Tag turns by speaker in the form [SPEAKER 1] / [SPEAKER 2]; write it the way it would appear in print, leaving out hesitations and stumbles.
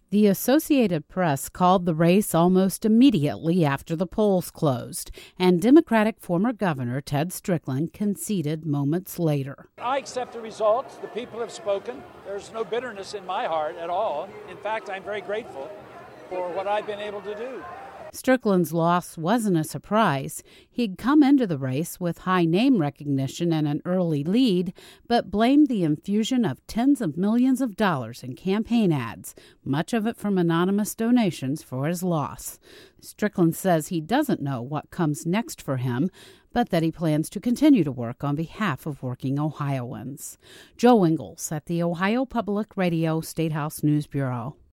[SPEAKER 1] The Associated Press called the race almost immediately after the polls closed, and Democratic former Governor Ted Strickland conceded moments later.
[SPEAKER 2] I accept the results. The people have spoken. There's no bitterness in my heart at all. In fact, I'm very grateful for what I've been able to do.
[SPEAKER 1] Strickland's loss wasn't a surprise. He'd come into the race with high name recognition and an early lead, but blamed the infusion of tens of millions of dollars in campaign ads, much of it from anonymous donations, for his loss. Strickland says he doesn't know what comes next for him, but that he plans to continue to work on behalf of working Ohioans. Joe Ingles at the Ohio Public Radio Statehouse News Bureau.